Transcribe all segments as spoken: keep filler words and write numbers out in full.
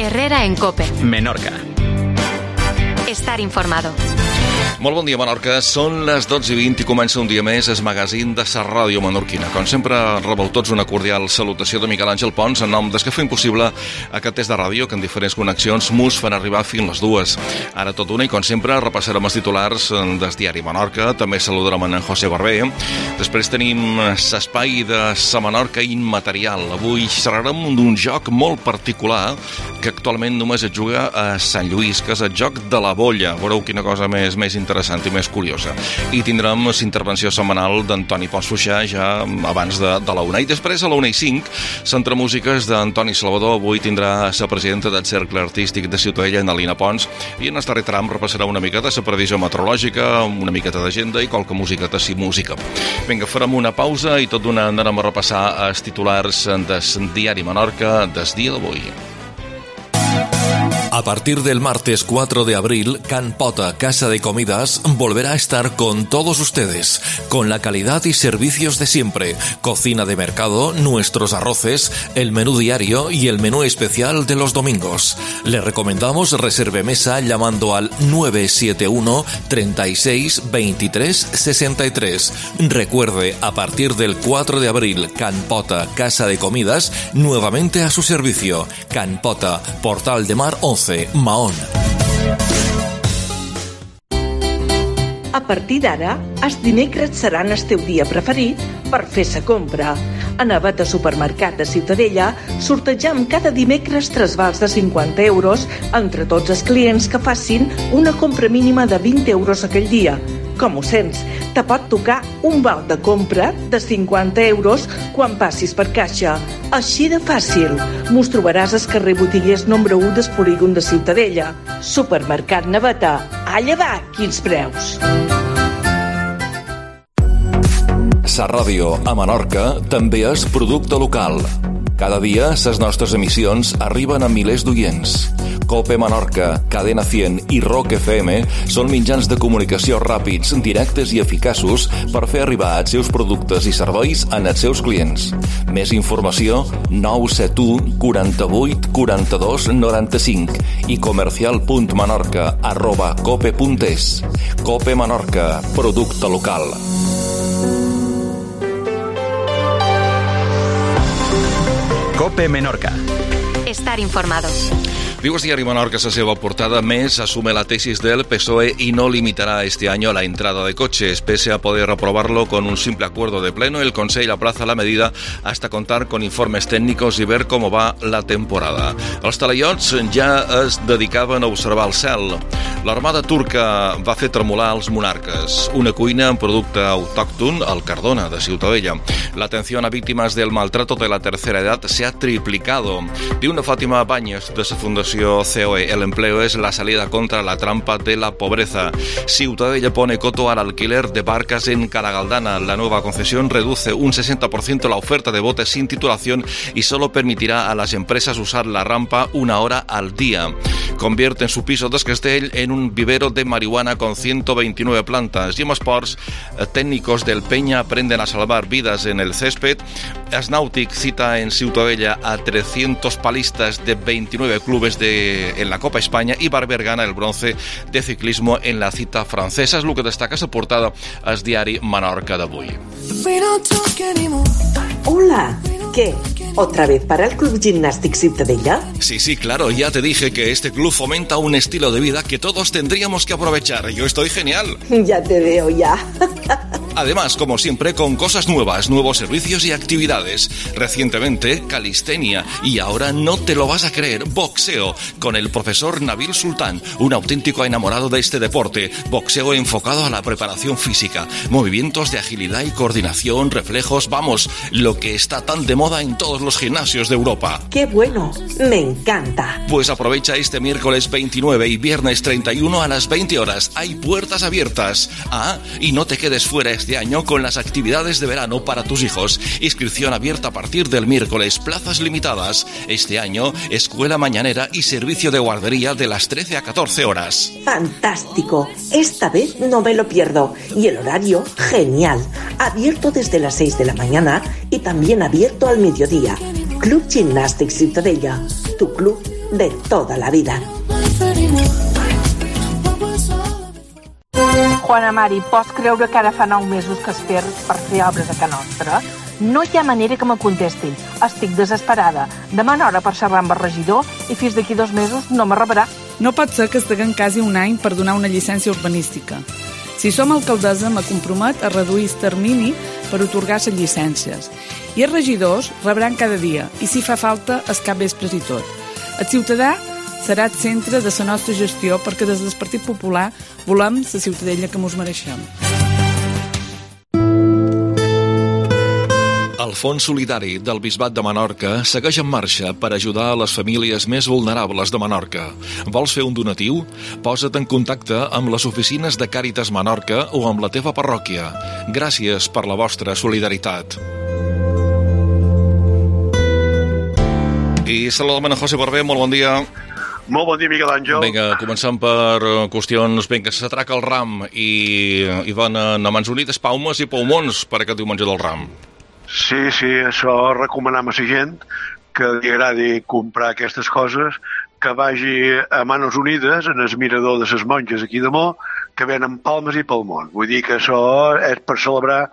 Herrera en COPE. Menorca. Estar informado. Molt bon dia, Menorca. Són les dotze i vint i comença un dia més el magazín de la ràdio menorquina. Com sempre, rebeu tots una cordial salutació de Miquel Àngel Pons en nom des que fa impossible aquest test de ràdio que en diferents connexions mos fan arribar fins les dues. Ara tot una i, com sempre, repassarem els titulars del diari Menorca. També saludarem en José Barber. Després tenim l'espai de la Menorca immaterial. Avui xerrarem d'un joc molt particular que actualment només es juga a Sant Lluís, que és el joc de la bolla. Veureu quina cosa més, més interessant i més curiosa. I tindrem la intervenció setmanal d'Antoni Pons Fuixà ja abans de, de la una. I després, a la una i cinc, Centre Músiques d'Antoni Salvador. Avui tindrà la presidenta del Cercle Artístic de Ciutadella, Nalina Pons, i en el darrer tram repassarà una miqueta la previsió meteorològica, una miqueta d'agenda i qualque musiqueta si música. Vinga, farem una pausa i tot d'una anarem a repassar els titulars del diari Menorca del dia d'avui. A partir del martes cuatro de abril, Can Pota Casa de Comidas volverá a estar con todos ustedes, con la calidad y servicios de siempre, cocina de mercado, nuestros arroces, el menú diario y el menú especial de los domingos. Le recomendamos reserve mesa llamando al nueve siete uno, treinta y seis, veintitrés, sesenta y tres. Recuerde, a partir del cuatro de abril, Can Pota Casa de Comidas nuevamente a su servicio. Can Pota, Portal de Mar once. Mahón. A partir d'ara, els dimecres seran el teu dia preferit per fer sa compra. A Navata Supermercat de Ciutadella sortegem cada dimecres tres vals de cinquanta euros entre tots els clients que facin una compra mínima de vint euros aquell dia. Com ho sents? Te pot tocar un val de compra de cinquanta euros quan passis per caixa. Així de fàcil. Mos trobaràs al carrer Botiguers número u del polígon de Ciutadella. Supermercat Navata. Allà va, quins preus! Sa ràdio a Menorca també és producte local. Cada dia, les nostres emissions arriben a milers d'oients. COPE Menorca, Cadena cent i Rock F M són mitjans de comunicació ràpids, directes i eficaços per fer arribar els seus productes i serveis als seus clients. Més informació, nou set u, quaranta-vuit, quaranta-dos, noranta-cinc i comercial.menorca arroba cope.es. COPE Menorca, producte local. COPE Menorca. Estar informado. Diu el diari Menorca a la seva portada: MES asume la tesis del P S O E y no limitará este año la entrada de coches. Pese a poder aprobarlo con un simple acuerdo de pleno, el Consell aplaza la medida hasta contar con informes técnicos y ver cómo va la temporada. Els talaiots ja es dedicaven a observar el cel. L'armada turca va fer tremolar els monarques. Una cuina amb producte autòcton al Cardona de Ciutadella. La atención a víctimas del maltrato de la tercera edad se ha triplicado. Diu una Fátima Báñez de la Fundació C O E. El empleo es la salida contra la trampa de la pobreza. Ciutadella pone coto al alquiler de barcas en Calagaldana. La nueva concesión reduce un sesenta por ciento la oferta de botes sin titulación y solo permitirá a las empresas usar la rampa una hora al día. Convierte en su piso de Castell en un vivero de marihuana con ciento veintinueve plantas. Y en esports, técnicos del Peña aprenden a salvar vidas en el césped. Snautic cita en Ciutadella a trescientos palistas de veintinueve clubes de, en la Copa España, y Barber gana el bronce de ciclismo en la cita francesa. És el que destaca la portada al diari Menorca d'avui. Hola, ¿qué? ¿Otra vez para el Club Gimnàstic Ciutadella? Sí, sí, claro, ya te dije que este club fomenta un estilo de vida que todos tendríamos que aprovechar. Yo estoy genial. Ya te veo, ya. Además, como siempre, con cosas nuevas, nuevos servicios y actividades. Recientemente, calistenia, y ahora no te lo vas a creer, boxeo, con el profesor Nabil Sultán, un auténtico enamorado de este deporte. Boxeo enfocado a la preparación física, movimientos de agilidad y coordinación, reflejos, vamos, lo que está tan de moda en todos los gimnasios de Europa. ¡Qué bueno! Me encanta. Pues aprovecha este miércoles veintinueve y viernes treinta y uno a las veinte horas. Hay puertas abiertas. Ah, y no te quedes fuera este año con las actividades de verano para tus hijos. Inscripción abierta a partir del miércoles, plazas limitadas. Este año, escuela mañanera y servicio de guardería de las trece a catorce horas. ¡Fantástico! Esta vez no me lo pierdo. Y el horario, genial. Abierto desde las seis de la mañana y también abierto al mediodía. Club Gimnàstic Ciutadella. Tu club de toda la vida. Juana Mari, pots creure que ara fa nou mesos que espero per fer obres a Can Nostra? No hi ha manera que me contestin. Estic desesperada. Demano hora per xerrar amb el regidor i fins d'aquí dos mesos no me rebrà. No pot ser que estiguen quasi un any per donar una llicència urbanística. Si som alcaldessa, me compromet a reduir el termini per otorgar les llicències. I els regidors rebran cada dia, i si fa falta, es cap vespres i tot. El ciutadà serà el centre de la nostra gestió perquè des del Partit Popular volem la ciutadella que mos mereixem. El Fons Solidari del Bisbat de Menorca segueix en marxa per ajudar a les famílies més vulnerables de Menorca. Vols fer un donatiu? Posa't en contacte amb les oficines de Càritas Menorca o amb la teva parròquia. Gràcies per la vostra solidaritat. I saludem a José Barbé, molt bon dia. Molt bon dia, Miguel Àngel. Vinga, començant per qüestions... Vinga, s'atraca el ram i, i van a, a mans unides, paumes i paumons per aquest diumenge del ram. Sí, sí, això recomanem a la gent que li agradi comprar aquestes coses, que vagi a Manos Unides, en el mirador de les monges aquí de Mo, que venen palmes i palmons. Vull dir que això és per celebrar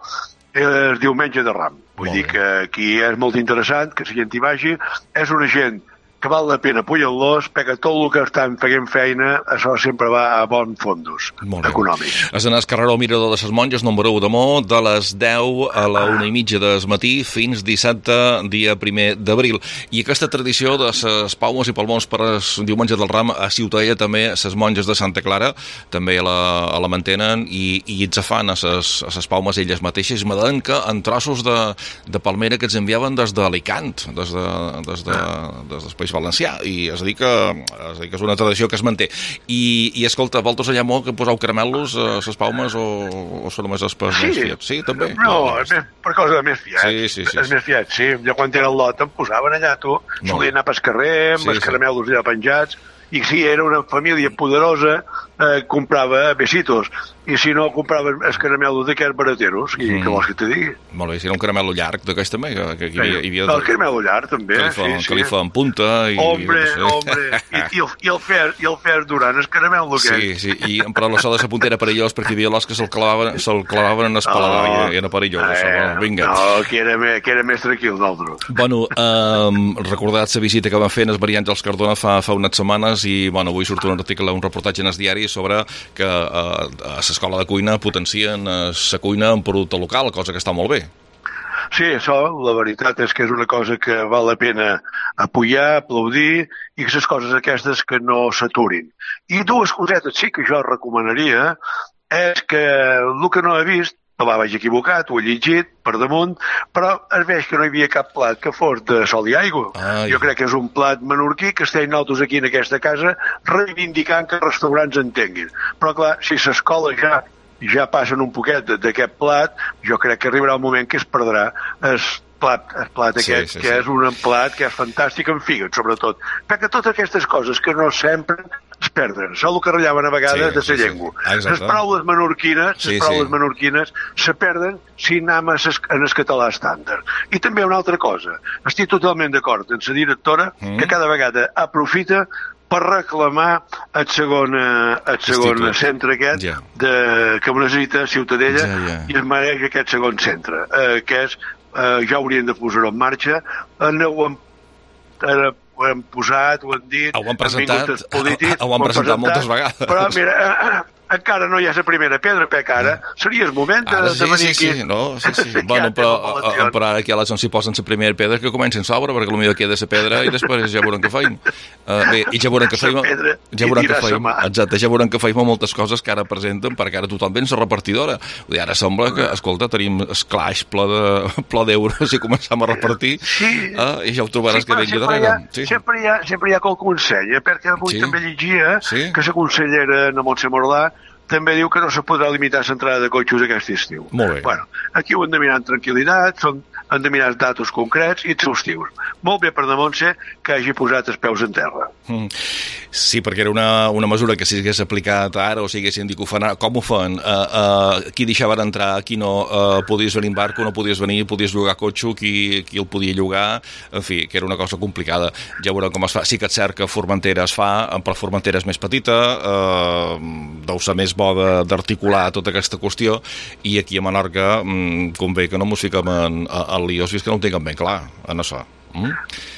el diumenge de Ram. Vull dir que aquí és molt interessant que la gent hi vagi. És una gent que val la pena apoyar-los, perquè tot el que estan fent feina, això sempre va a bons fondos econòmics. Has d'anar al carreró Mirador de les Monges, número u de Mo, de les deu a la una i mitja del matí fins dissabte, dia primer d'abril. I aquesta tradició de les paumes i palmons per el diumenge del Ram a Ciutadella, també a les monges de Santa Clara, també la, la mantenen i, i ens fan a les paumes elles mateixes. M'adonen que en trossos de, de palmera que ens enviaven des d'Alicant, des de, des de, des del País Valencià, i es diu que, es diu que és una tradició que es manté. I, i escolta, vosaltres allà molt que poseu caramelos a les paumes o, o són només els per sí. més fiats? Sí, també? No, és més, per cosa de més fiat. Sí, sí, sí. És més fiat, sí. Jo quan era al lot em posaven allà, tu, no. Solia anar pel carrer amb sí, els caramelos allà penjats, i si era una família poderosa, eh, comprava besitos. I si no, comprava els caramelos d'aquests barateros. I mm. què vols que te digui? Molt bé, si era un caramelo llarg d'aquest també, que, que hi havia... Hi havia el caramelo llarg també, que li fa, sí, sí. Que li fa en punta i... Hombre, no sé. hombre, I, i, el, i, el fer, i el fer durant el caramelo aquest. Sí, sí, i però la so de la punta era perillós perquè hi havia l'os que se'l clavaven, se'l clavaven en el paladar, oh, i era perillós, eh, això, bueno, vinga. No, que era, més, que era més tranquil d'altres. Bueno, eh, recordat la visita que van fer en els variants dels Cardona fa, fa unes setmanes i, bueno, avui surt un article, un reportatge en el diari sobre que eh, a l'escola de cuina potencien la cuina en producte local, cosa que està molt bé. Sí, això, la veritat és que és una cosa que val la pena apoyar, aplaudir, i que les coses aquestes que no s'aturin. I dues cosetes sí que jo recomanaria és que el que no he vist, me vaig equivocat, ho he llegit per damunt, però es veig que no hi havia cap plat que fos de sol i aigua. Ai. Jo crec que és un plat menorquí que estem nosaltres aquí en aquesta casa reivindicant que els restaurants entenguin. Però clar, si l'escola ja ja passen un poquet d'aquest plat, jo crec que arribarà un moment que es perdrà el plat, el plat aquest, sí, sí, que sí. És un plat que és fantàstic en figues, sobretot. Perquè totes aquestes coses que no sempre es perden. Això el que ratllaven a vegades sí, de la sí, llengua. Sí. Les paraules menorquines, sí, les paraules sí. menorquines se perden si anem en el català estàndard. I també una altra cosa. Estic totalment d'acord amb la directora mm. que cada vegada aprofita per reclamar el segon, el segon centre aquest ja. de, que necessita Ciutadella ja, ja. I es mereix aquest segon centre, eh, que és, eh, ja haurien de posar-ho en marxa, eh, ho, hem, eh, ho hem posat, ho hem dit, ho han presentat, han polítics, ho han presentat, presentat moltes vegades. Però mira, eh, encara no hi ha la primera pedra, perquè ara seria el moment de, ara, sí, de venir sí, aquí. Sí, no, sí, sí. Bueno, però, però ara que ja les on s'hi posen la primera pedra que comencen s'obre, perquè potser queda la pedra i després ja veurem què feim. Uh, bé, i ja veurem què feim. Ja veurem què feim. Exacte, ja veurem què feim amb moltes coses que ara presenten, perquè ara tothom ven la repartidora. I ara sembla que, escolta, tenim el claix ple d'euros i començam a repartir sí. uh, i ja ho trobaràs sí, que vengui darrere. Sí. Sempre, hi ha, sempre hi ha qualcun consell, eh? Perquè avui sí. també llegia sí? que la consellera de Montse Morlà també diu que no se podrà limitar l'entrada de cotxes aquest estiu. Molt bé. Bueno, aquí ho hem de mirar amb tranquil·litat, són, hem de mirar datos concrets i exhaustius. Molt bé per de Montse que hagi posat els peus en terra. Mm. Sí, perquè era una, una mesura que si s'hagués aplicat ara o si haguessin dit que ho fan ara, com ho fan? Uh, uh, qui deixaven entrar, qui no? Uh, podies venir en barco, no podies venir, podies llogar cotxe, qui, qui el podia llogar? En fi, que era una cosa complicada. Ja veurem com es fa. Sí que és cert que Formentera es fa, però Formentera és més petita, uh, deu ser més bo d'articular tota aquesta qüestió, i aquí a Menorca um, convé que no mos fiquem en, en líos, vist que no ho tinguem ben clar, en això. Mm?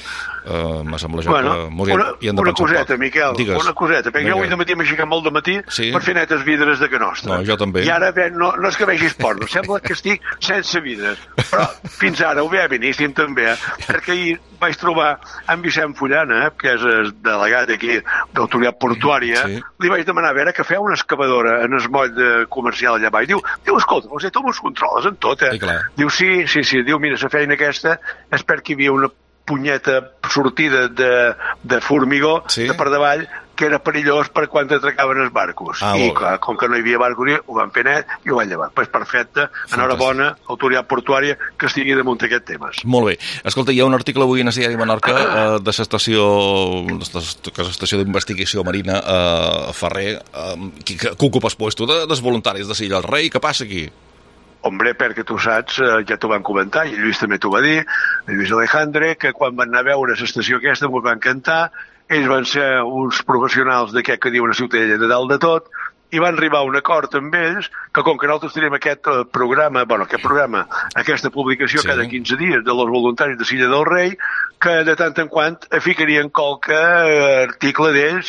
Uh, me sembla ja bueno, que m'ho una, hi hem de una pensar coseta, un Miquel, Digues. una coseta, perquè Vinga. jo avui de matí m'aixecat molt de matí sí? per fer netes vidres de Canostra. No, jo també. I ara ve, no, no és que vegis porno, sembla que estic sense vidres, però fins ara ho veia beníssim també, perquè ahir vaig trobar en Vicent Fullana, que és el delegat aquí d'autoritat portuària, sí. Li vaig demanar a veure que feia una excavadora en el moll de comercial allà baix. Diu, diu escolta, o sigui, tu mos controles en tot, eh? Sí, diu, sí, sí, sí, diu, mira, la feina aquesta és perquè hi havia una punyeta sortida de, de formigó sí? de per davall, que era perillós per quan atracaven els barcos. Ah, I clar, com que no hi havia barcos, ho van fer net i ho van llevar. Pues perfecte, enhorabona, autoritat portuària, que estigui damunt d'aquests temes. Molt bé. Escolta, hi ha un article avui en el diari Menorca eh, de l'estació que és l'estació d'investigació marina a eh, Ferrer, eh, que, que ocupes puesto de, dels voluntaris de Silla del Rei. Què passa aquí? Hombre, perquè tu saps, eh, ja t'ho van comentar, i Lluís també t'ho va dir, el Lluís Alejandre, que quan van anar a veure l'estació aquesta m'ho van cantar, ells van ser uns professionals d'aquest que diuen a Ciutadella de dalt de tot, i van arribar a un acord amb ells, que com que nosaltres tenim aquest programa, bueno, aquest programa, aquesta publicació sí. cada quinze dies de los voluntaris de Silla del Rei, que de tant en quant ficarien qualque article d'ells,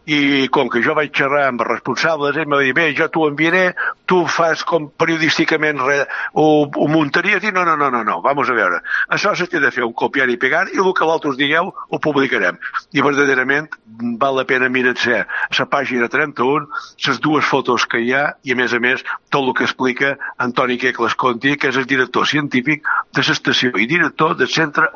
i com que jo vaig xerrar amb els responsables, ell m'ha dit, bé, jo t'ho enviaré, tu fas com periodísticament re, ho, ho muntaries, i no, no, no, no, no, vamos a veure. Això s'ha de fer un copiar i pegar, i el que vosaltres digueu ho publicarem. I verdaderament val la pena mirar-se a la pàgina trenta-un, les dues fotos que hi ha, i a més a més tot el que explica Antoni Quecles Conti, que és el director científic de l'estació i director del Centre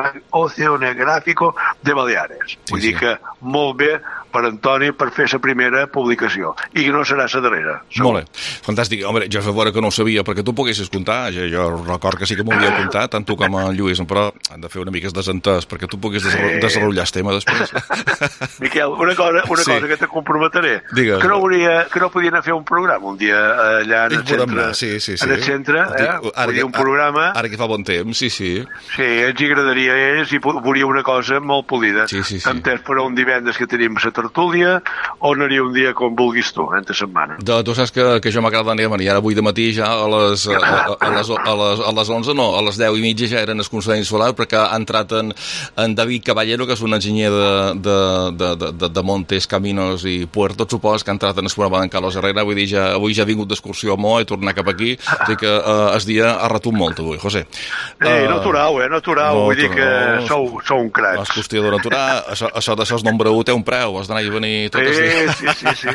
Oceanogràfico de Baleares. Sí, Vull sí. dir que molt bé per Antoni per fer la primera publicació, i que no serà la darrera. Molt bé, fantàstic. Home, jo fa veure que no ho sabia, perquè tu poguessis comptar, jo, jo record que sí que m'ho havia comptat, tant tu com el Lluís, però han de fer una mica el desentès, perquè tu puguis desenvolupar el tema després. Miquel, una cosa, una sí. cosa que te comprometeré, Digues. que no hauria, que no podien fer un programa un dia allà en el centre, sí, sí, sí. en el centre, eh? Ara que, un programa... Ara que fa bon temps, sí, sí. Sí, ens hi agradaria a ells i veuria una cosa molt polida. Sí, sí, sí. Entès per un divendres que tenim la tertúlia, o anaria un dia com vulguis tu, entre setmana. De, tu saps que, que jo m'agrada anar a venir, ara avui de matí ja a les, a, a, a, les, a, les, a les onze, no, a les deu i mitja ja eren el Consell Insular, perquè ha entrat en, en David Caballero, que és un enginyer de, de, de, de, de Montes, Caminos i Puerto, supos, que ha entrat en el programa d'en Carlos Herrera, vull dir, ja, avui ja ha vingut d'excursió a Mo, he tornat cap aquí, o sigui que uh, el dia ha retut molt avui, José. Eh, uh, no aturau, eh, no aturau, no, vull dir que sou, sou un crac. És qüestió de naturar, això, això de sos nombre u té un preu, has d'anar i venir tot el dia. Sí, sí, sí.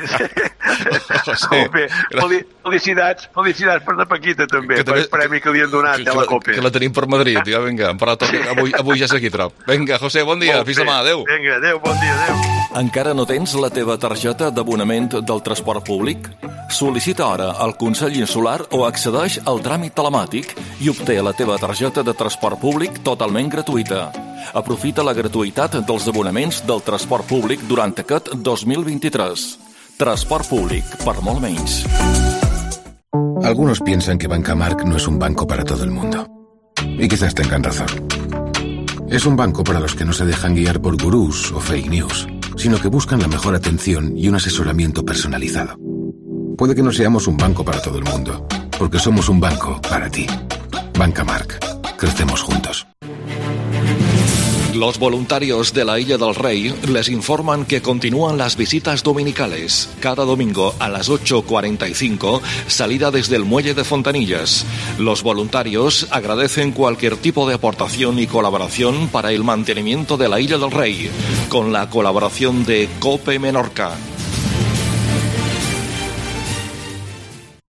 sí. Bé, felicitats, felicitats per la Paquita també, que per el premi que li han donat que, a la Copa. Que la tenim per Madrid, ja, vinga, però avui, avui ja és aquí trop. Vinga, José, bon dia, fins demà, adeu. Vinga, adeu, bon dia, adeu. Encara no tens la teva targeta d'abonament del transport públic? Sol·licita ara al Consell Insular o accedeix al tràmit telemàtic i obté la teva targeta de transport públic totalment gratuïta. Aprofita la gratuïtat dels abonaments del transport públic durant aquest dos mil vint-i-tres. Transport públic per molt menys. Algunos piensan que Bancamark no es un banco para todo el mundo. Y quizás tengan razón. Es un banco para los que no se dejan guiar por gurús o fake news, sino que buscan la mejor atención y un asesoramiento personalizado. Puede que no seamos un banco para todo el mundo, porque somos un banco para ti. Bancamark. Crecemos juntos. Los voluntarios de la Isla del Rey les informan que continúan las visitas dominicales. Cada domingo a las ocho cuarenta y cinco, salida desde el muelle de Fontanillas. Los voluntarios agradecen cualquier tipo de aportación y colaboración para el mantenimiento de la Isla del Rey, con la colaboración de COPE Menorca.